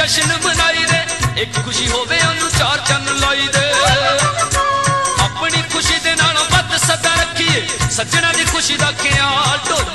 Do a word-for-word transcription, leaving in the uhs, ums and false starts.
जश्न मनाई दे, एक खुशी होवे ओनू चार चन्न लाई दे। अपनी खुशी दे नालों वध सदा रखिए, सज्जणा दी खुशी दा ख्याल ढोल